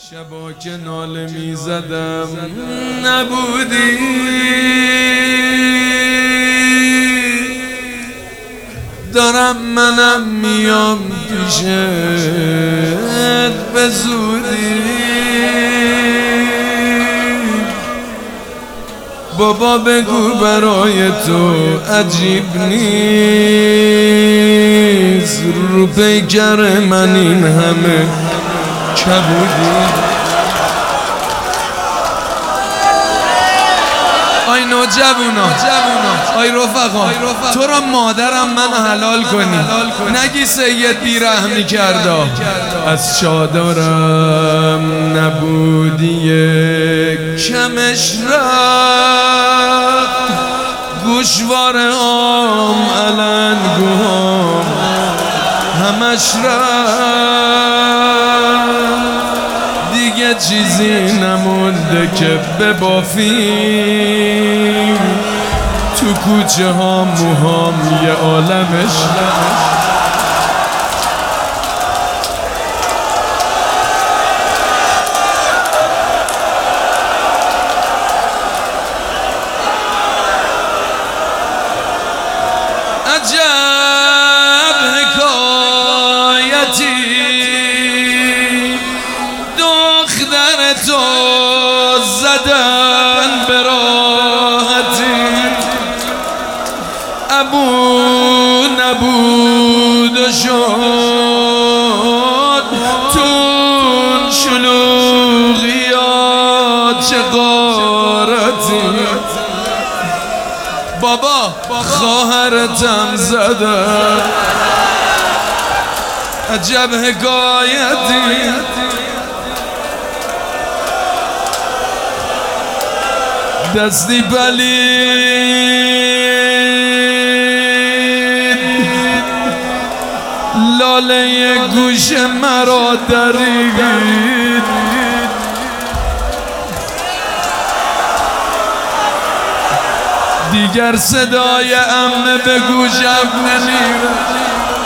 شبا که ناله می زدم نبودی، دارم منم میام پیشت به زودی. بابا بگو برای تو عجیب نیست رو پیکر من این همه کبودی. آی نوجوانا، آی رفقا، تو را مادرم منو حلال کنی، نگی سید بیرحمی کردا. از چادرم نبودی کمش رفت، گوشوار عام علنگوام همش رفت. دیگه چیزی نمونده که ببافیم، تو کوچه ها موهام یه عالمش. عجب حکایتی دختر تو زدن به راحتی، ابو نبود و شد تون شلوغیات چه غارتی. بابا خواهرتم زدن، عجب حکایتی دستی پلید لاله گوش مرا درید. دیگر صدای عمه به گوشم نمیرد.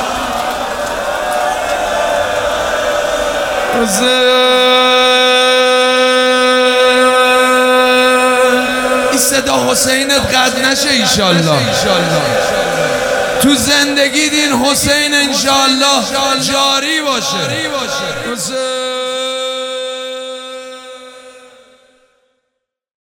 این صدا حسینت قد نشه ایشالله. تو زندگی دین حسین انشالله جاری باشه.